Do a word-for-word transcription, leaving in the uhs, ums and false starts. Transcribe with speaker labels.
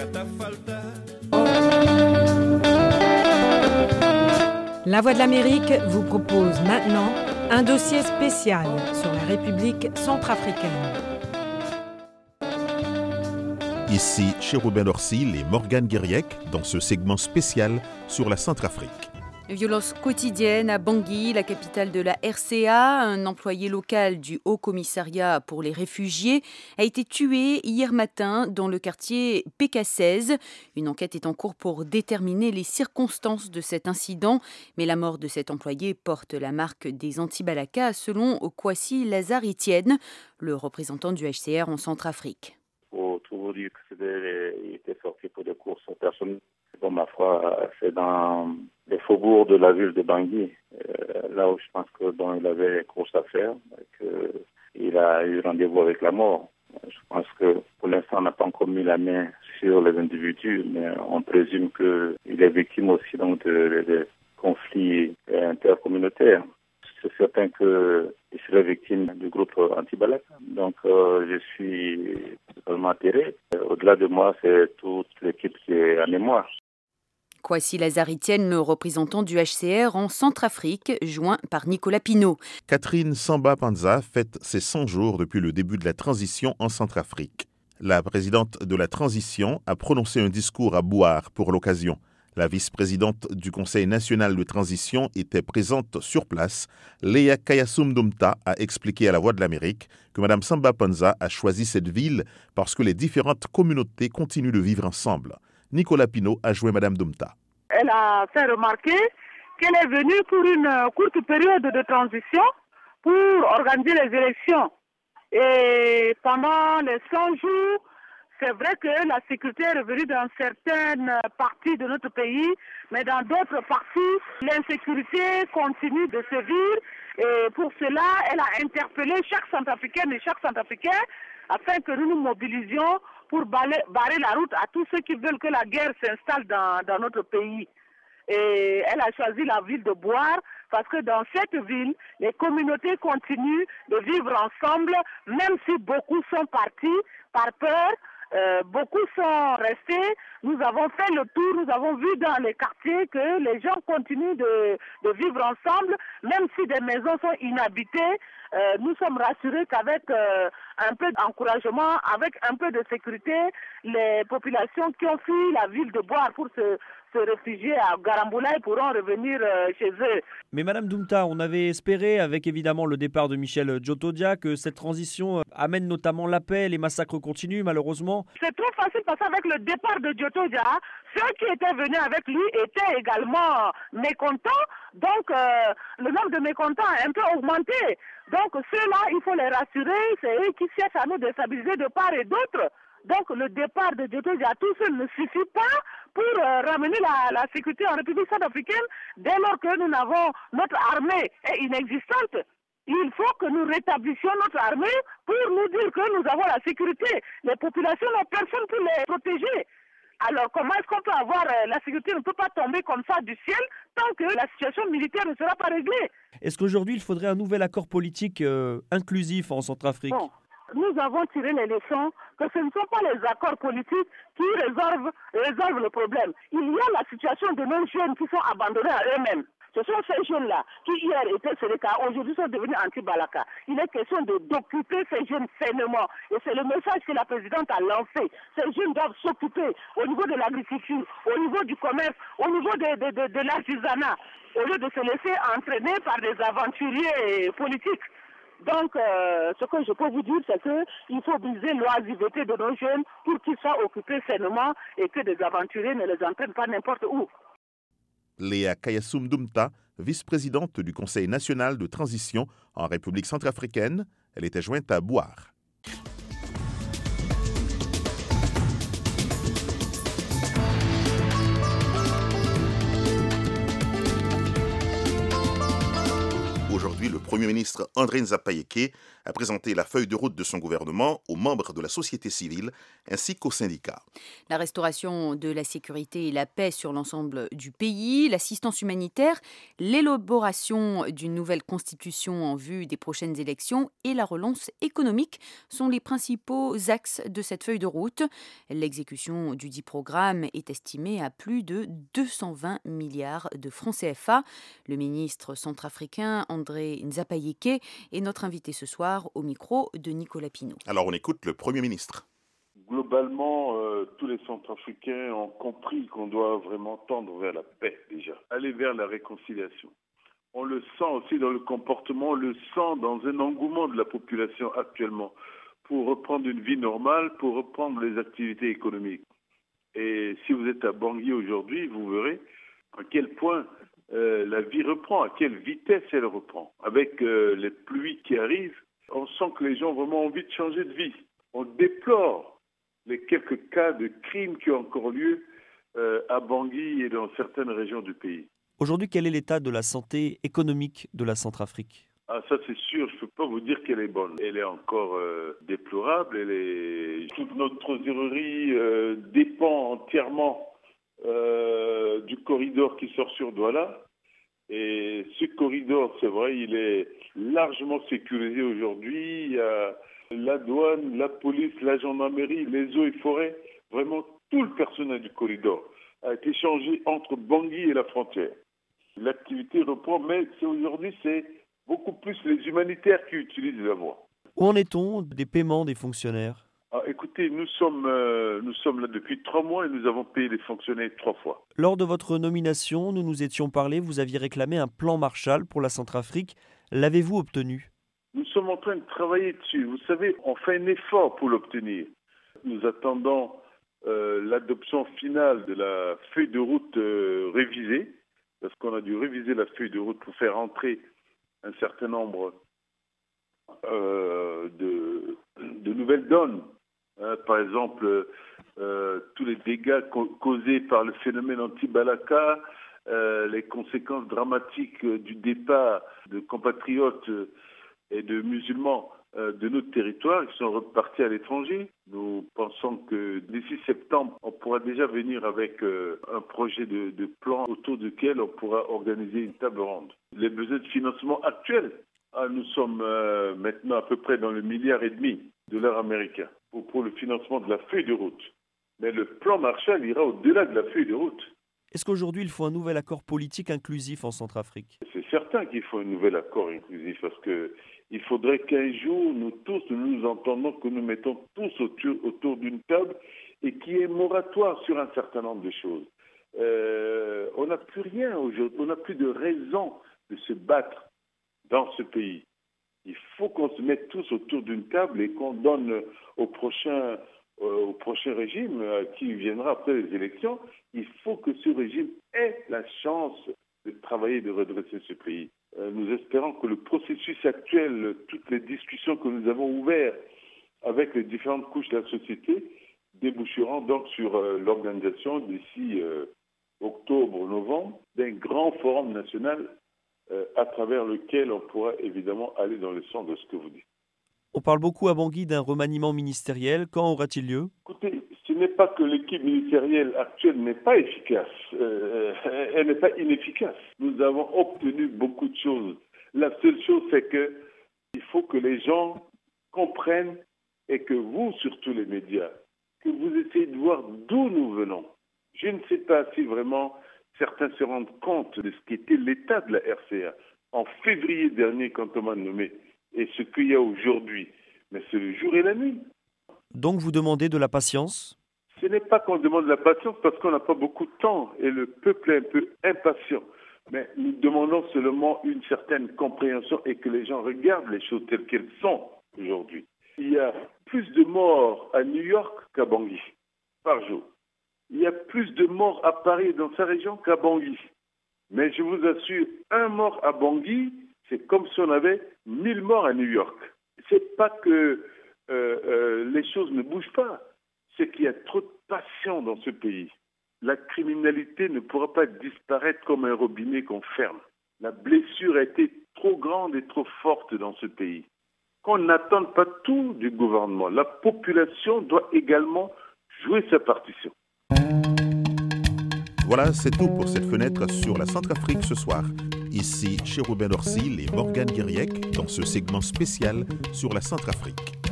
Speaker 1: La Voix de l'Amérique vous propose maintenant un dossier spécial sur la République centrafricaine.
Speaker 2: Ici, chez Robin Dorsil et Morgane Guiriec, dans ce segment spécial sur la Centrafrique.
Speaker 3: Violence quotidienne à Bangui, la capitale de la R C A. Un employé local du Haut Commissariat pour les réfugiés a été tué hier matin dans le quartier P K seize. Une enquête est en cours pour déterminer les circonstances de cet incident. Mais la mort de cet employé porte la marque des anti-Balaka, selon Kwasi Lazare-Etienne, le représentant du H C R en Centrafrique.
Speaker 4: Pour tout vous dire que c'était, il était sorti pour des courses personnelles. Bon, ma foi, c'est dans les faubourgs de la ville de Bangui, euh, là où je pense que bon, il avait course à faire, qu'il a eu rendez-vous avec la mort. Je pense que pour l'instant, on n'a pas encore mis la main sur les individus, mais on présume qu'il est victime aussi donc, de, de conflits intercommunautaires. C'est certain qu'il serait victime du groupe anti-Balaka. Donc, euh, je suis totalement atterré. Au-delà de moi, c'est toute l'équipe qui est en émoi.
Speaker 3: Kwasi Lazare-Etienne, le représentant du H C R en Centrafrique, joint par Nicolas Pinault.
Speaker 2: Catherine Samba-Panza fête ses cent jours depuis le début de la transition en Centrafrique. La présidente de la transition a prononcé un discours à Bouar pour l'occasion. La vice-présidente du Conseil national de transition était présente sur place. Léa Kayasum-Dumta a expliqué à la Voix de l'Amérique que Mme Samba-Panza a choisi cette ville parce que les différentes communautés continuent de vivre ensemble. Nicolas Pinault a joint Mme Dumta.
Speaker 5: Elle a fait remarquer qu'elle est venue pour une courte période de transition pour organiser les élections. Et pendant les cent jours, c'est vrai que la sécurité est revenue dans certaines parties de notre pays, mais dans d'autres parties, l'insécurité continue de sévir. Et pour cela, elle a interpellé chaque Centrafricaine et chaque Centrafricain afin que nous nous mobilisions pour barrer la route à tous ceux qui veulent que la guerre s'installe dans, dans notre pays. Et elle a choisi la ville de Bouar parce que dans cette ville, les communautés continuent de vivre ensemble, même si beaucoup sont partis par peur. Euh, beaucoup sont restés. Nous avons fait le tour, nous avons vu dans les quartiers que les gens continuent de, de vivre ensemble, même si des maisons sont inhabitées. Euh, nous sommes rassurés qu'avec euh, un peu d'encouragement, avec un peu de sécurité, les populations qui ont fui la ville de Bouar pour se, se réfugier à Garamboulaye pourront revenir euh, chez eux.
Speaker 6: Mais Madame Dumta, on avait espéré, avec évidemment le départ de Michel Djotodia, que cette transition amène notamment la paix. Les massacres continuent malheureusement.
Speaker 5: C'est trop facile parce qu'avec le départ de Djotodia, ceux qui étaient venus avec lui étaient également mécontents. Donc euh, le nombre de mécontents a un peu augmenté. Donc ceux-là, il faut les rassurer, c'est eux qui cherchent à nous déstabiliser de part et d'autre. Donc le départ de Djotodia tout seul ne suffit pas pour euh, ramener la, la sécurité en République centrafricaine dès lors que nous n'avons, notre armée est inexistante. Il faut que nous rétablissions notre armée pour nous dire que nous avons la sécurité. Les populations n'ont personne pour les protéger. Alors comment est-ce qu'on peut avoir euh, la sécurité ne peut pas tomber comme ça du ciel tant que la situation militaire ne sera pas réglée.
Speaker 6: Est-ce qu'aujourd'hui il faudrait un nouvel accord politique euh, inclusif en Centrafrique?
Speaker 5: Bon. Nous avons tiré les leçons que ce ne sont pas les accords politiques qui résolvent, résolvent le problème. Il y a la situation de nos jeunes qui sont abandonnés à eux-mêmes. Ce sont ces jeunes-là qui hier étaient Sénéca, aujourd'hui sont devenus anti-Balaka. Il est question de, d'occuper ces jeunes sainement. Et c'est le message que la présidente a lancé. Ces jeunes doivent s'occuper au niveau de l'agriculture, au niveau du commerce, au niveau de, de, de, de l'artisanat, au lieu de se laisser entraîner par des aventuriers politiques. Donc, euh, ce que je peux vous dire, c'est qu'il faut briser l'oisiveté de nos jeunes pour qu'ils soient occupés sainement et que des aventuriers ne les entraînent pas n'importe où.
Speaker 2: Léa Kayasum-Dumta, vice-présidente du Conseil national de transition en République centrafricaine, elle était jointe à Bouar. Aujourd'hui, le Premier ministre André Nzapayeke a présenté la feuille de route de son gouvernement aux membres de la société civile ainsi qu'aux syndicats.
Speaker 3: La restauration de la sécurité et la paix sur l'ensemble du pays, l'assistance humanitaire, l'élaboration d'une nouvelle constitution en vue des prochaines élections et la relance économique sont les principaux axes de cette feuille de route. L'exécution du dit programme est estimée à plus de deux cent vingt milliards de francs C F A. Le ministre centrafricain André Nzapayeke est notre invité ce soir au micro de Nicolas Pinault.
Speaker 2: Alors on écoute le Premier ministre.
Speaker 7: Globalement, euh, tous les Centrafricains ont compris qu'on doit vraiment tendre vers la paix déjà, aller vers la réconciliation. On le sent aussi dans le comportement, on le sent dans un engouement de la population actuellement pour reprendre une vie normale, pour reprendre les activités économiques. Et si vous êtes à Bangui aujourd'hui, vous verrez à quel point euh, la vie reprend, à quelle vitesse elle reprend. Avec euh, les pluies qui arrivent, on sent que les gens ont vraiment envie de changer de vie. On déplore les quelques cas de crimes qui ont encore lieu euh, à Bangui et dans certaines régions du pays.
Speaker 6: Aujourd'hui, quel est l'état de la santé économique de la Centrafrique ?
Speaker 7: Ah, ça c'est sûr, je ne peux pas vous dire qu'elle est bonne. Elle est encore euh, déplorable. Elle est... Toute notre trésorerie euh, dépend entièrement euh, du corridor qui sort sur Douala. Et ce corridor, c'est vrai, il est largement sécurisé aujourd'hui. Il y a la douane, la police, la gendarmerie, les eaux et forêts. Vraiment, tout le personnel du corridor a été changé entre Bangui et la frontière. L'activité reprend, mais c'est aujourd'hui, c'est beaucoup plus les humanitaires qui utilisent la voie.
Speaker 6: Où en est-on des paiements des fonctionnaires ?
Speaker 7: Ah, écoutez, nous sommes, euh, nous sommes là depuis trois mois et nous avons payé les fonctionnaires trois fois.
Speaker 6: Lors de votre nomination, nous nous étions parlé, vous aviez réclamé un plan Marshall pour la Centrafrique. L'avez-vous obtenu ?
Speaker 7: Nous sommes en train de travailler dessus. Vous savez, on fait un effort pour l'obtenir. Nous attendons euh, l'adoption finale de la feuille de route euh, révisée, parce qu'on a dû réviser la feuille de route pour faire entrer un certain nombre euh, de, de nouvelles donnes. Hein, par exemple, euh, tous les dégâts co- causés par le phénomène anti-Balaka, euh, les conséquences dramatiques euh, du départ de compatriotes euh, et de musulmans euh, de notre territoire qui sont repartis à l'étranger. Nous pensons que d'ici septembre, on pourra déjà venir avec euh, un projet de, de plan autour duquel on pourra organiser une table ronde. Les besoins de financement actuels, ah, nous sommes euh, maintenant à peu près dans le milliard et demi de dollars américains pour, pour le financement de la feuille de route. Mais le plan Marshall ira au-delà de la feuille de route.
Speaker 6: Est-ce qu'aujourd'hui, il faut un nouvel accord politique inclusif en Centrafrique ?
Speaker 7: C'est certain qu'il faut un nouvel accord inclusif parce que il faudrait qu'un jour, nous tous, nous nous entendons, que nous mettons tous autour, autour d'une table et qu'il y ait un moratoire sur un certain nombre de choses. Euh, on n'a plus rien aujourd'hui, on n'a plus de raison de se battre dans ce pays. Il faut qu'on se mette tous autour d'une table et qu'on donne au prochain, euh, au prochain régime euh, qui viendra après les élections, il faut que ce régime ait la chance de travailler et de redresser ce pays. Euh, nous espérons que le processus actuel, toutes les discussions que nous avons ouvertes avec les différentes couches de la société, déboucheront donc sur euh, l'organisation d'ici euh, octobre-novembre d'un grand forum national euh, à travers lequel on pourra évidemment aller dans le sens de ce que vous dites.
Speaker 6: On parle beaucoup à Bangui d'un remaniement ministériel. Quand aura-t-il lieu ?
Speaker 7: Écoutez, ce n'est pas que l'équipe ministérielle actuelle n'est pas efficace, euh, elle n'est pas inefficace. Nous avons obtenu beaucoup de choses. La seule chose, c'est que il faut que les gens comprennent et que vous, surtout les médias, que vous essayez de voir d'où nous venons. Je ne sais pas si vraiment certains se rendent compte de ce qu'était l'état de la R C A en février dernier quand on m'a nommé et ce qu'il y a aujourd'hui. Mais c'est le jour et la nuit.
Speaker 6: Donc vous demandez de la patience ?
Speaker 7: Ce n'est pas qu'on demande de la patience parce qu'on n'a pas beaucoup de temps et le peuple est un peu impatient. Mais nous demandons seulement une certaine compréhension et que les gens regardent les choses telles qu'elles sont aujourd'hui. Il y a plus de morts à New York qu'à Bangui par jour. Il y a plus de morts à Paris et dans sa région qu'à Bangui. Mais je vous assure, un mort à Bangui, c'est comme si on avait mille morts à New York. C'est pas que euh, euh, les choses ne bougent pas, c'est qu'il y a trop de passion dans ce pays. La criminalité ne pourra pas disparaître comme un robinet qu'on ferme. La blessure a été trop grande et trop forte dans ce pays. Qu'on n'attende pas tout du gouvernement. La population doit également jouer sa partition.
Speaker 2: Voilà, c'est tout pour cette fenêtre sur la Centrafrique ce soir. Ici Chérubin Orsil et Morgane Guiriec dans ce segment spécial sur la Centrafrique.